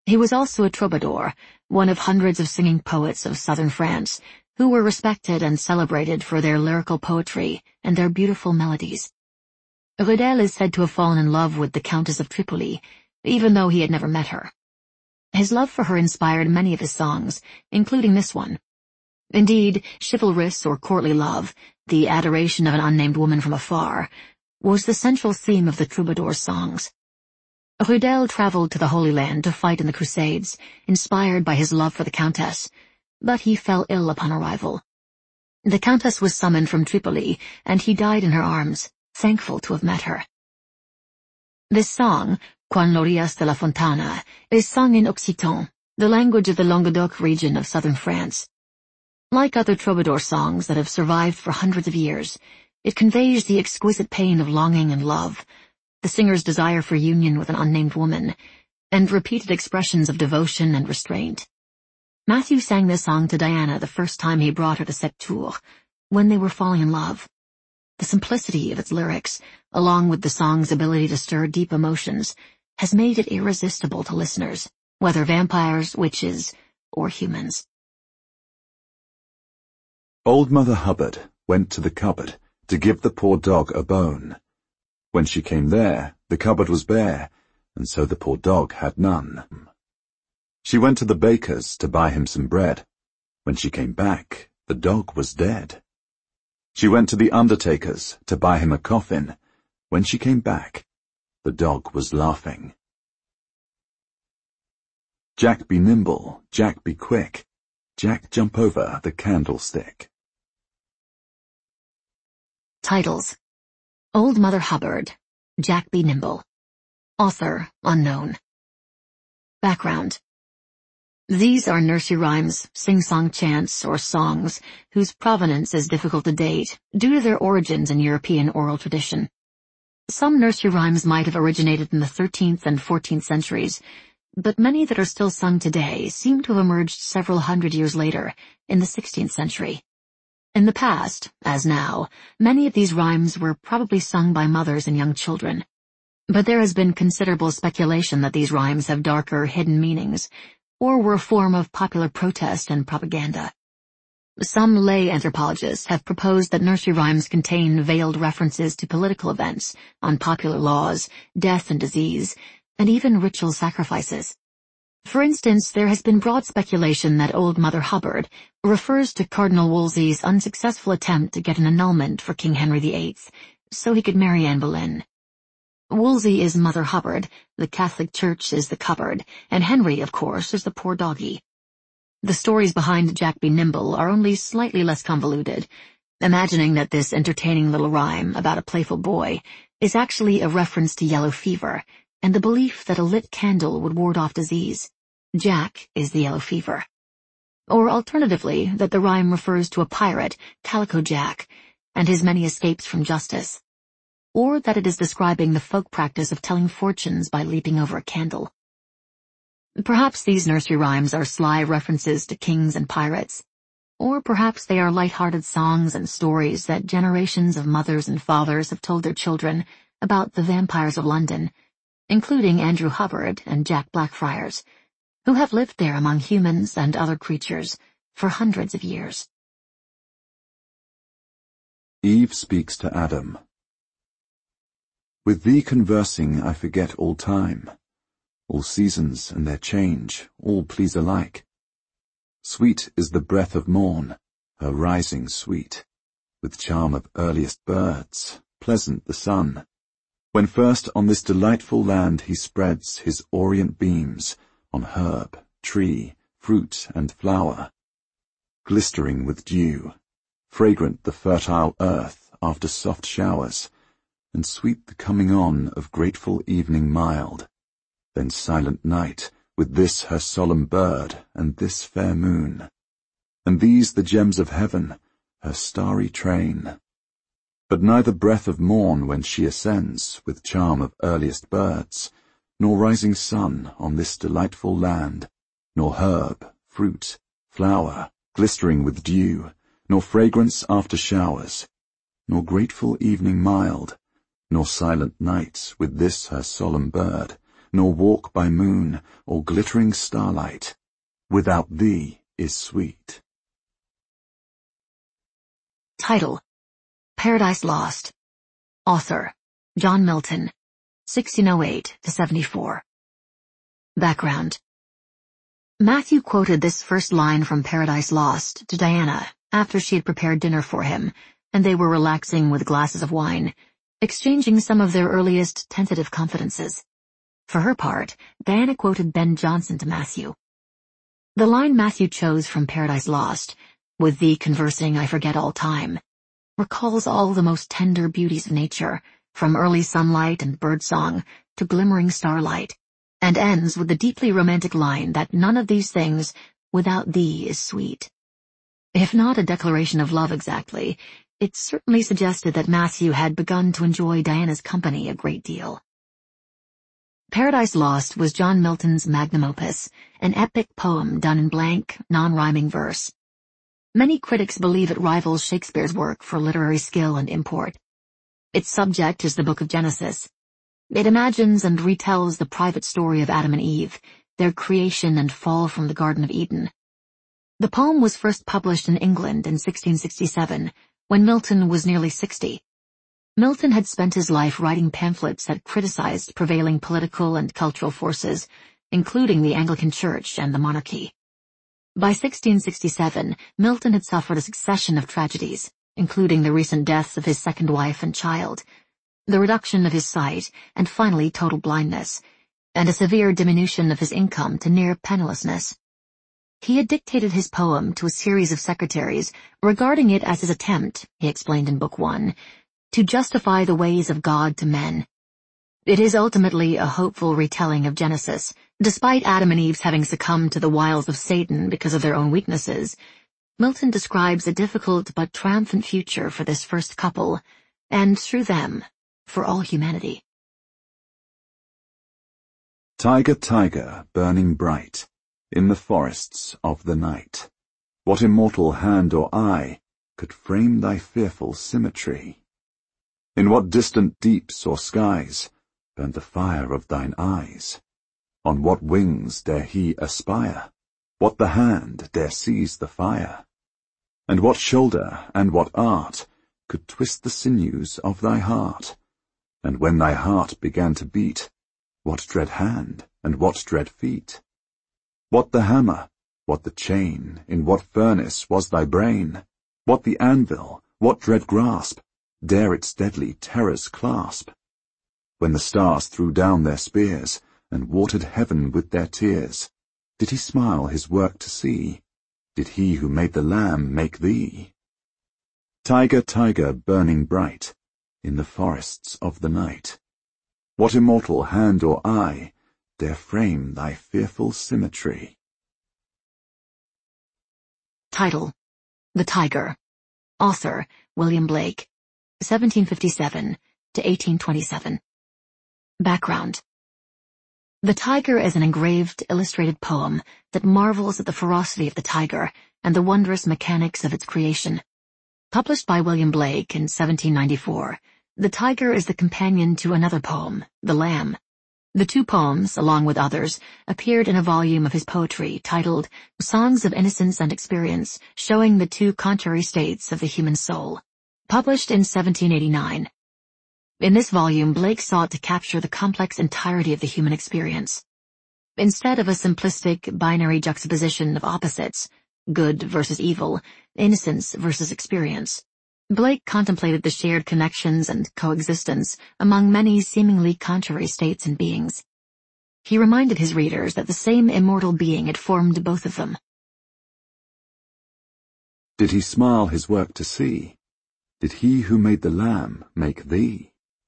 He was also a troubadour, one of hundreds of singing poets of southern France, who were respected and celebrated for their lyrical poetry and their beautiful melodies. Rudel is said to have fallen in love with the Countess of Tripoli, even though he had never met her. His love for her inspired many of his songs, including this one. Indeed, chivalrous or courtly love, the adoration of an unnamed woman from afar, was the central theme of the troubadour's songs. Rudel traveled to the Holy Land to fight in the Crusades, inspired by his love for the Countess, but he fell ill upon arrival. The Countess was summoned from Tripoli, and he died in her arms, thankful to have met her. This song, Quan l'Orias de la Fontana, is sung in Occitan, the language of the Languedoc region of southern France. Like other troubadour songs that have survived for hundreds of years, it conveys the exquisite pain of longing and love, the singer's desire for union with an unnamed woman, and repeated expressions of devotion and restraint. Matthew sang this song to Diana the first time he brought her to Sept-Tours, when they were falling in love. The simplicity of its lyrics, along with the song's ability to stir deep emotions, has made it irresistible to listeners, whether vampires, witches, or humans. Old Mother Hubbard went to the cupboard to give the poor dog a bone. When she came there, the cupboard was bare, and so the poor dog had none. She went to the baker's to buy him some bread. When she came back, the dog was dead. She went to the undertaker's to buy him a coffin. When she came back, the dog was laughing. Jack be nimble, Jack be quick, Jack jump over the candlestick. Titles: Old Mother Hubbard, Jack be Nimble. Author unknown. Background: these are nursery rhymes, sing-song chants, or songs whose provenance is difficult to date due to their origins in European oral tradition. Some nursery rhymes might have originated in the 13th and 14th centuries, but many that are still sung today seem to have emerged several hundred years later, in the 16th century. In the past, as now, many of these rhymes were probably sung by mothers and young children. But there has been considerable speculation that these rhymes have darker, hidden meanings, or were a form of popular protest and propaganda. Some lay anthropologists have proposed that nursery rhymes contain veiled references to political events, unpopular laws, death and disease, and even ritual sacrifices. For instance, there has been broad speculation that Old Mother Hubbard refers to Cardinal Wolsey's unsuccessful attempt to get an annulment for King Henry VIII, so he could marry Anne Boleyn. Wolsey is Mother Hubbard, the Catholic Church is the cupboard, and Henry, of course, is the poor doggy. The stories behind Jack be Nimble are only slightly less convoluted, imagining that this entertaining little rhyme about a playful boy is actually a reference to yellow fever, and the belief that a lit candle would ward off disease. Jack is the yellow fever. Or alternatively, that the rhyme refers to a pirate, Calico Jack, and his many escapes from justice. Or that it is describing the folk practice of telling fortunes by leaping over a candle. Perhaps these nursery rhymes are sly references to kings and pirates. Or perhaps they are light-hearted songs and stories that generations of mothers and fathers have told their children about the vampires of London, including Andrew Hubbard and Jack Blackfriars, who have lived there among humans and other creatures for hundreds of years. Eve speaks to Adam. With thee conversing I forget all time. All seasons and their change, all please alike. Sweet is the breath of morn, her rising sweet, with charm of earliest birds, pleasant the sun. When first on this delightful land he spreads his orient beams, on herb, tree, fruit, and flower. Glistering with dew, fragrant the fertile earth after soft showers, and sweet the coming on of grateful evening mild. Then silent night, with this her solemn bird, and this fair moon, and these the gems of heaven, her starry train. But neither breath of morn when she ascends, with charm of earliest birds, nor rising sun on this delightful land, nor herb, fruit, flower, glistering with dew, nor fragrance after showers, nor grateful evening mild, nor silent night with this her solemn bird, nor walk by moon or glittering starlight. Without thee is sweet. Title: Paradise Lost. Author: John Milton, 1608-74. Background. Matthew quoted this first line from Paradise Lost to Diana after she had prepared dinner for him, and they were relaxing with glasses of wine, exchanging some of their earliest tentative confidences. For her part, Diana quoted Ben Jonson to Matthew. The line Matthew chose from Paradise Lost, "With thee conversing I forget all time," recalls all the most tender beauties of nature, from early sunlight and birdsong to glimmering starlight, and ends with the deeply romantic line that none of these things without thee is sweet. If not a declaration of love exactly, it certainly suggested that Matthew had begun to enjoy Diana's company a great deal. Paradise Lost was John Milton's magnum opus, an epic poem done in blank, non-rhyming verse. Many critics believe it rivals Shakespeare's work for literary skill and import. Its subject is the Book of Genesis. It imagines and retells the private story of Adam and Eve, their creation and fall from the Garden of Eden. The poem was first published in England in 1667, when Milton was nearly 60. Milton had spent his life writing pamphlets that criticized prevailing political and cultural forces, including the Anglican Church and the monarchy. By 1667, Milton had suffered a succession of tragedies, including the recent deaths of his second wife and child, the reduction of his sight, and finally total blindness, and a severe diminution of his income to near pennilessness. He had dictated his poem to a series of secretaries, regarding it as his attempt, he explained in Book 1, to justify the ways of God to men. It is ultimately a hopeful retelling of Genesis. Despite Adam and Eve's having succumbed to the wiles of Satan because of their own weaknesses, Milton describes a difficult but triumphant future for this first couple, and through them, for all humanity. Tiger, tiger, burning bright, in the forests of the night, what immortal hand or eye could frame thy fearful symmetry? In what distant deeps or skies burned the fire of thine eyes? On what wings dare he aspire? What the hand dare seize the fire? And what shoulder and what art could twist the sinews of thy heart? And when thy heart began to beat, what dread hand and what dread feet? What the hammer, what the chain, in what furnace was thy brain? What the anvil, what dread grasp dare its deadly terrors clasp? When the stars threw down their spears and watered heaven with their tears, did he smile his work to see? Did he who made the Lamb make thee? Tiger, tiger, burning bright, in the forests of the night, what immortal hand or eye dare frame thy fearful symmetry? Title: The Tiger. Author: William Blake, 1757-1827. Background. The Tiger is an engraved, illustrated poem that marvels at the ferocity of the tiger and the wondrous mechanics of its creation. Published by William Blake in 1794, The Tiger is the companion to another poem, The Lamb. The two poems, along with others, appeared in a volume of his poetry titled Songs of Innocence and Experience, showing the two contrary states of the human soul, published in 1789. In this volume, Blake sought to capture the complex entirety of the human experience. Instead of a simplistic binary juxtaposition of opposites, good versus evil, innocence versus experience, Blake contemplated the shared connections and coexistence among many seemingly contrary states and beings. He reminded his readers that the same immortal being had formed both of them. Did he smile his work to see? Did he who made the Lamb make thee?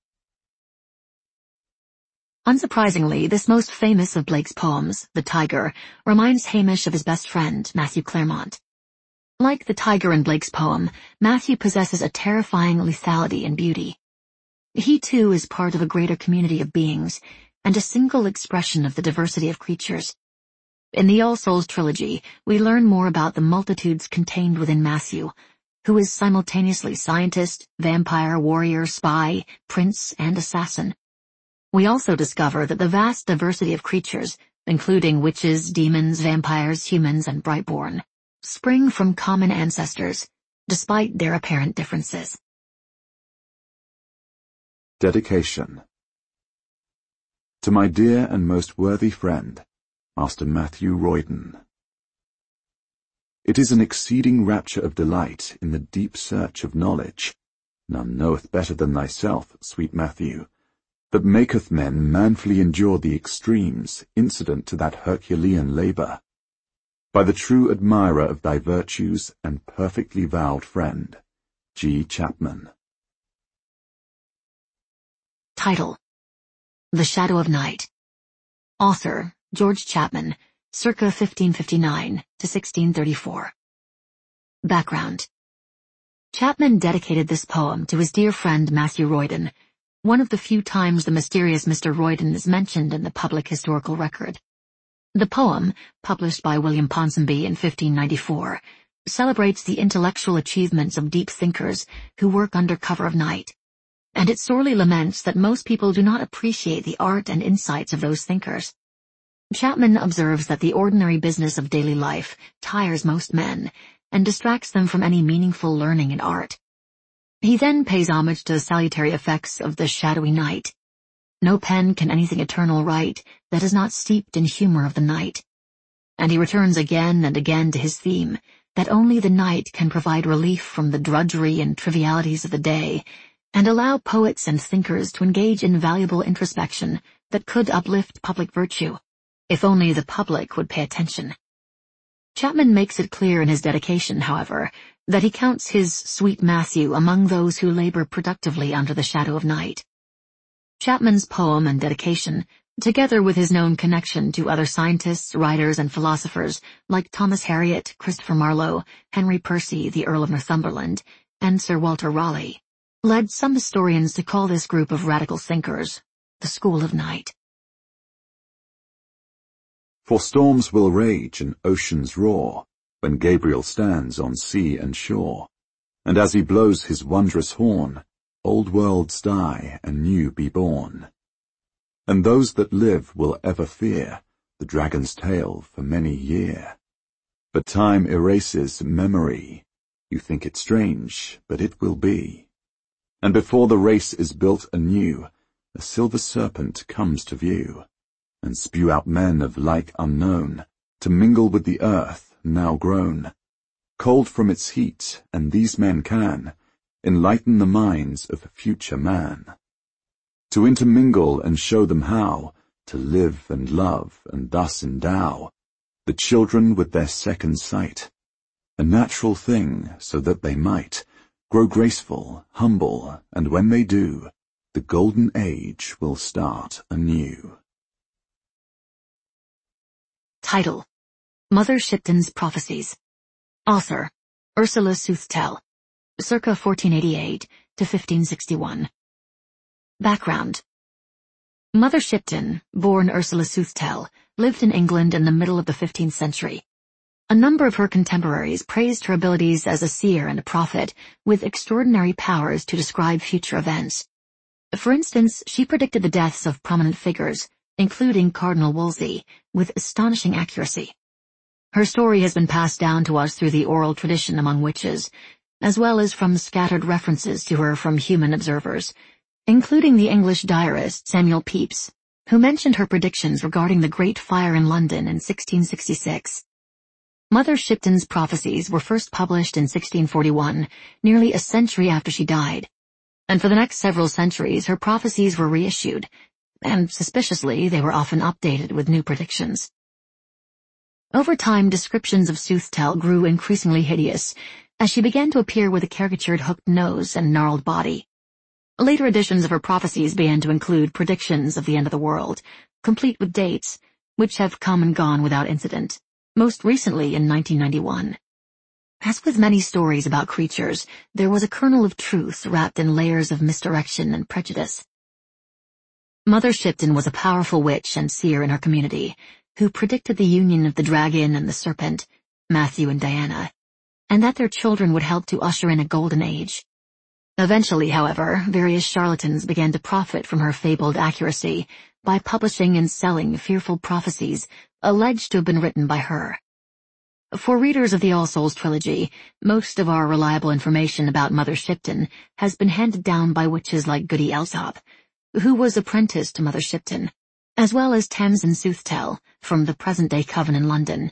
Unsurprisingly, this most famous of Blake's poems, The Tiger, reminds Hamish of his best friend, Matthew Clairmont. Like the tiger in Blake's poem, Matthew possesses a terrifying lethality and beauty. He too is part of a greater community of beings, and a single expression of the diversity of creatures. In the All Souls trilogy, we learn more about the multitudes contained within Matthew, who is simultaneously scientist, vampire, warrior, spy, prince, and assassin. We also discover that the vast diversity of creatures, including witches, demons, vampires, humans, and Brightborn, spring from common ancestors, despite their apparent differences. Dedication. To my dear and most worthy friend, Master Matthew Royden. It is an exceeding rapture of delight in the deep search of knowledge, none knoweth better than thyself, sweet Matthew, that maketh men manfully endure the extremes incident to that Herculean labour. By the true admirer of thy virtues and perfectly vowed friend, G. Chapman. Title: The Shadow of Night. Author: George Chapman, circa 1559 to 1634. Background: Chapman dedicated this poem to his dear friend Matthew Royden, one of the few times the mysterious Mr. Royden is mentioned in the public historical record. The poem, published by William Ponsonby in 1594, celebrates the intellectual achievements of deep thinkers who work under cover of night, and it sorely laments that most people do not appreciate the art and insights of those thinkers. Chapman observes that the ordinary business of daily life tires most men and distracts them from any meaningful learning and art. He then pays homage to the salutary effects of the shadowy night. No pen can anything eternal write that is not steeped in humor of the night. And he returns again and again to his theme, that only the night can provide relief from the drudgery and trivialities of the day, and allow poets and thinkers to engage in valuable introspection that could uplift public virtue, if only the public would pay attention. Chapman makes it clear in his dedication, however, that he counts his sweet Matthew among those who labor productively under the shadow of night. Chapman's poem and dedication, together with his known connection to other scientists, writers, and philosophers like Thomas Harriot, Christopher Marlowe, Henry Percy, the Earl of Northumberland, and Sir Walter Raleigh, led some historians to call this group of radical thinkers the School of Night. For storms will rage and oceans roar, when Gabriel stands on sea and shore, and as he blows his wondrous horn, old worlds die and new be born. And those that live will ever fear the dragon's tail for many year. But time erases memory. You think it strange, but it will be. And before the race is built anew, a silver serpent comes to view, and spew out men of like unknown, to mingle with the earth now grown, cold from its heat, and these men can enlighten the minds of future man, to intermingle and show them how to live and love, and thus endow the children with their second sight, a natural thing, so that they might grow graceful, humble, and when they do, the golden age will start anew. Title: Mother Shipton's Prophecies. Author: Ursula Soothtell, circa 1488 to 1561. Background: Mother Shipton, born Ursula Soothtell, lived in England in the middle of the 15th century. A number of her contemporaries praised her abilities as a seer and a prophet, with extraordinary powers to describe future events. For instance, she predicted the deaths of prominent figures, including Cardinal Wolsey, with astonishing accuracy. Her story has been passed down to us through the oral tradition among witches, as well as from scattered references to her from human observers, including the English diarist Samuel Pepys, who mentioned her predictions regarding the Great Fire in London in 1666. Mother Shipton's prophecies were first published in 1641, nearly a century after she died, and for the next several centuries her prophecies were reissued, and suspiciously they were often updated with new predictions. Over time, descriptions of Soothtell grew increasingly hideous, as she began to appear with a caricatured hooked nose and gnarled body. Later editions of her prophecies began to include predictions of the end of the world, complete with dates, which have come and gone without incident, most recently in 1991. As with many stories about creatures, there was a kernel of truth wrapped in layers of misdirection and prejudice. Mother Shipton was a powerful witch and seer in her community, who predicted the union of the dragon and the serpent, Matthew and Diana, and that their children would help to usher in a golden age. Eventually, however, various charlatans began to profit from her fabled accuracy by publishing and selling fearful prophecies alleged to have been written by her. For readers of the All Souls trilogy, most of our reliable information about Mother Shipton has been handed down by witches like Goody Elsop, who was apprenticed to Mother Shipton, as well as Thames and Soothtel from the present-day Coven in London.